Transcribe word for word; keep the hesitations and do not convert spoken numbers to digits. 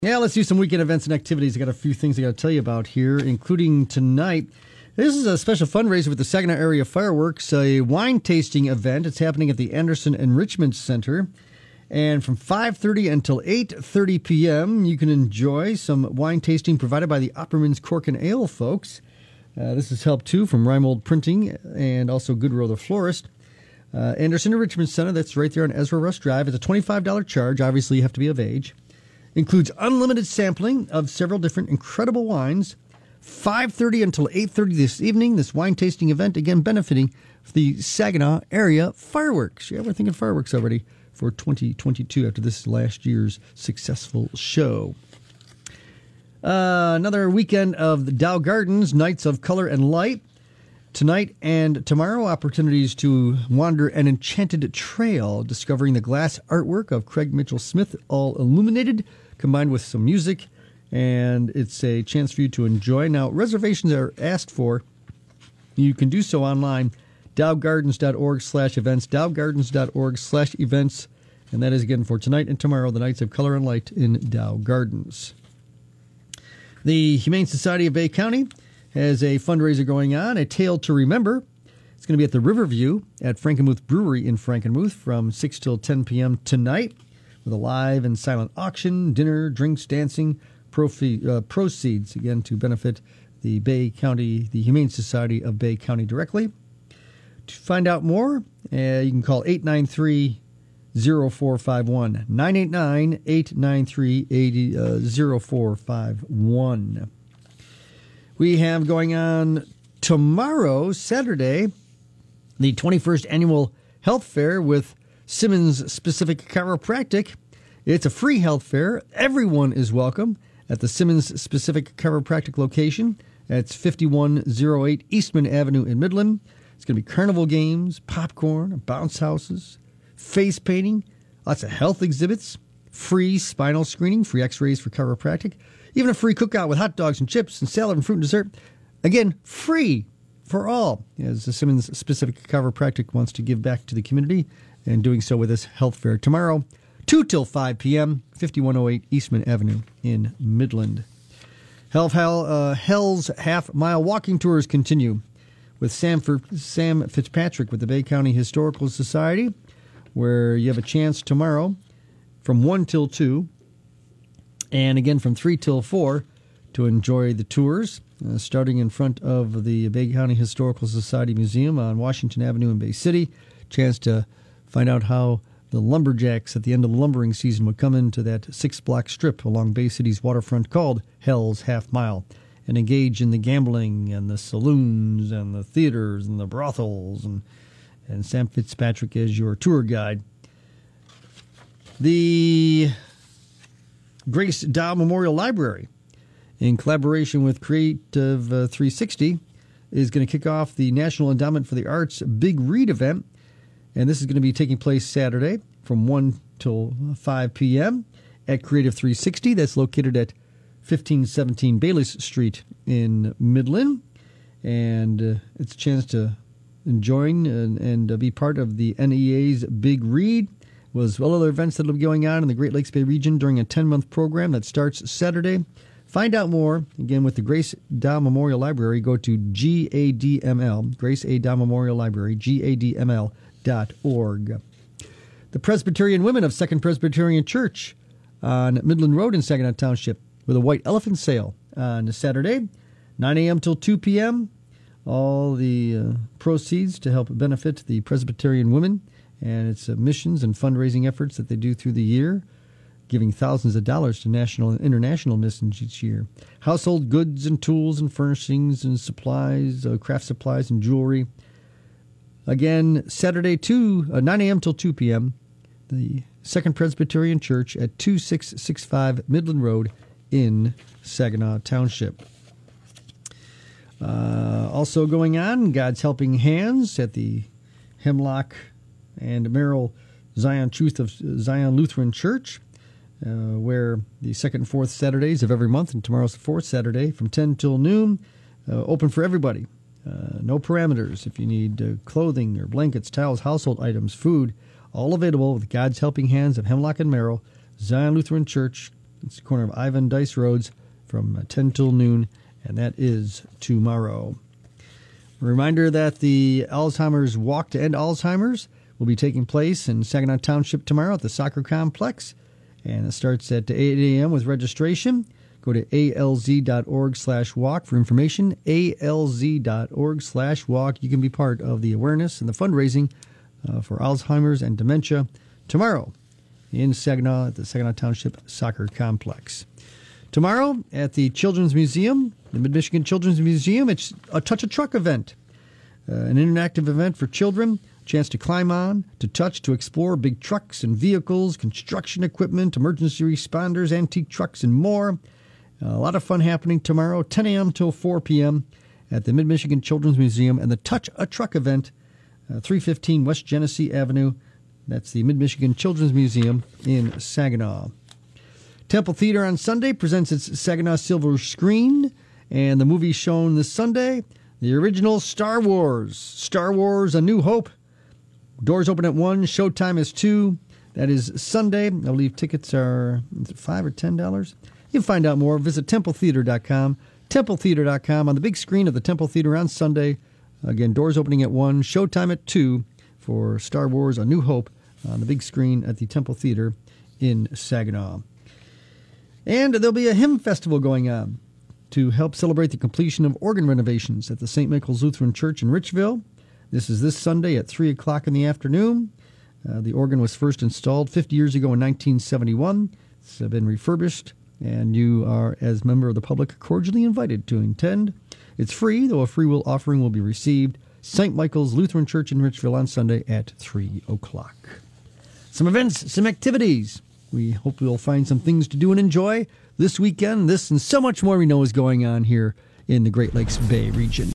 Yeah, let's do some weekend events and activities. I got a few things I got to tell you about here, including tonight. This is a special fundraiser with the Saginaw Area Fireworks, a wine tasting event. It's happening at the Anderson Enrichment Center. And from five thirty until eight thirty p.m., you can enjoy some wine tasting provided by the Opperman's Cork and Ale folks. Uh, this is help, too, from Reimold Printing and also Goodrow the Florist. Uh, Anderson Enrichment Center, that's right there on Ezra Rush Drive. It's a twenty-five dollars charge. Obviously, you have to be of age. Includes unlimited sampling of several different incredible wines. five thirty until eight thirty this evening. This wine tasting event, again, benefiting the Saginaw Area Fireworks. Yeah, we're thinking fireworks already for twenty twenty-two after this last year's successful show. Uh, another weekend of the Dow Gardens, Nights of Color and Light. Tonight and tomorrow, opportunities to wander an enchanted trail, discovering the glass artwork of Craig Mitchell Smith, all illuminated, combined with some music, and it's a chance for you to enjoy. Now, reservations are asked for. You can do so online, dowgardens.org slash events, dowgardens.org slash events, and that is, again, for tonight and tomorrow, the Nights of Color and Light in Dow Gardens. The Humane Society of Bay County has a fundraiser going on, A Tale to Remember. It's going to be at the Riverview at Frankenmuth Brewery in Frankenmuth from six till ten p.m. tonight with a live and silent auction, dinner, drinks, dancing, profi- uh, proceeds, again, to benefit the Bay County, the Humane Society of Bay County directly. To find out more, uh, you can call eight nine three, zero four five one, nine eight nine, eight nine three, zero four five one. We have going on tomorrow, Saturday, the twenty-first Annual Health Fair with Simmons Specific Chiropractic. It's a free health fair. Everyone is welcome at the Simmons Specific Chiropractic location. That's fifty-one oh eight Eastman Avenue in Midland. It's going to be carnival games, popcorn, bounce houses, face painting, lots of health exhibits, free spinal screening, free x-rays for chiropractic, even a free cookout with hot dogs and chips and salad and fruit and dessert. Again, free for all, as the Simmons Specific Chiropractic wants to give back to the community, and doing so with this health fair tomorrow, two till five p.m., fifty-one oh eight Eastman Avenue in Midland. Hell, Hell, uh, Hell's half-mile walking tours continue with Sam, for, Sam Fitzpatrick with the Bay County Historical Society, where you have a chance tomorrow from one till two, and again from three till four to enjoy the tours, uh, starting in front of the Bay County Historical Society Museum on Washington Avenue in Bay City. Chance to find out how the lumberjacks at the end of the lumbering season would come into that six-block strip along Bay City's waterfront called Hell's Half Mile and engage in the gambling and the saloons and the theaters and the brothels, and, and Sam Fitzpatrick is your tour guide. The Grace Dow Memorial Library, in collaboration with Creative uh, three sixty, is going to kick off the National Endowment for the Arts Big Read event. And this is going to be taking place Saturday from one till five p.m. at Creative three sixty. That's located at fifteen seventeen Baylis Street in Midland. And uh, it's a chance to join and, and uh, be part of the N E A's Big Read, as well as other events that will be going on in the Great Lakes Bay region during a ten-month program that starts Saturday. Find out more, again, with the Grace Dow Memorial Library. Go to G A D M L, Grace A. Dow Memorial Library, G A D M L dot org. The Presbyterian Women of Second Presbyterian Church on Midland Road in Saginaw Township with a white elephant sale on Saturday, nine a.m. till two p.m. All the uh, proceeds to help benefit the Presbyterian women and its uh, missions and fundraising efforts that they do through the year, giving thousands of dollars to national and international missions each year. Household goods and tools and furnishings and supplies, uh, craft supplies and jewelry. Again, Saturday, two, uh, nine a.m. till two p.m., the Second Presbyterian Church at two six six five Midland Road in Saginaw Township. Uh, also going on, God's Helping Hands at the Hemlock and Merrill Zion Truth of Zion Lutheran Church, uh, where the second and fourth Saturdays of every month, and tomorrow's the fourth Saturday, from ten till noon, uh, open for everybody. Uh, no parameters. If you need uh, clothing or blankets, towels, household items, food, all available with God's Helping Hands of Hemlock and Merrill, Zion Lutheran Church, It's the corner of Ivan Dice Roads from ten till noon, and that is tomorrow. A reminder that the Alzheimer's Walk to End Alzheimer's will be taking place in Saginaw Township tomorrow at the soccer complex, and it starts at eight a.m. with registration. Go to alz.org slash walk for information, alz.org slash walk. You can be part of the awareness and the fundraising uh, for Alzheimer's and dementia tomorrow in Saginaw at the Saginaw Township Soccer Complex. Tomorrow at the Children's Museum, the Mid-Michigan Children's Museum, it's a Touch a Truck event, uh, an interactive event for children, a chance to climb on, to touch, to explore big trucks and vehicles, construction equipment, emergency responders, antique trucks, and more. Uh, a lot of fun happening tomorrow, ten a.m. till four p.m. at the Mid-Michigan Children's Museum and the Touch a Truck event, uh, three fifteen West Genesee Avenue. That's the Mid-Michigan Children's Museum in Saginaw. Temple Theater on Sunday presents its Saginaw Silver Screen, and the movie shown this Sunday, the original Star Wars, Star Wars A New Hope. Doors open at one, showtime is two. That is Sunday. I believe tickets are is it five or ten dollars. You can find out more. Visit temple theater dot com. temple theater dot com on the big screen of the Temple Theater on Sunday. Again, doors opening at one, showtime at two for Star Wars A New Hope on the big screen at the Temple Theater in Saginaw. And there'll be a hymn festival going on to help celebrate the completion of organ renovations at the Saint Michael's Lutheran Church in Richville. This is this Sunday at three o'clock in the afternoon. Uh, the organ was first installed fifty years ago in nineteen seventy-one. It's been refurbished, and you are, as a member of the public, cordially invited to attend. It's free, though a free will offering will be received. Saint Michael's Lutheran Church in Richville on Sunday at three o'clock. Some events, some activities. We hope we'll find some things to do and enjoy this weekend. This and so much more we know is going on here in the Great Lakes Bay region.